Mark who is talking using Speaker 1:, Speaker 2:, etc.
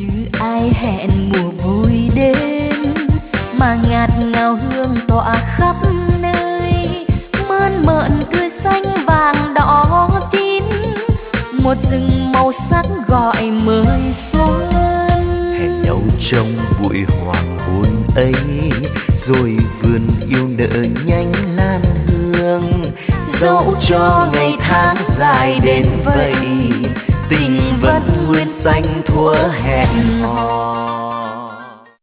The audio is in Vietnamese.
Speaker 1: ai hẹn mùa vui đến mà ngạt ngào hương tỏa khắp nơi, mơn mởn tươi xanh vàng đỏ chín, một rừng màu sắc gọi mời xuân.
Speaker 2: Hẹn nhau trong buổi hoàng hôn ấy, rồi vườn yêu nở nhanh lan hương. Dẫu cho ngày tháng dài đến vậy, tình vẫn nguyên xanh thuở hẹn hò.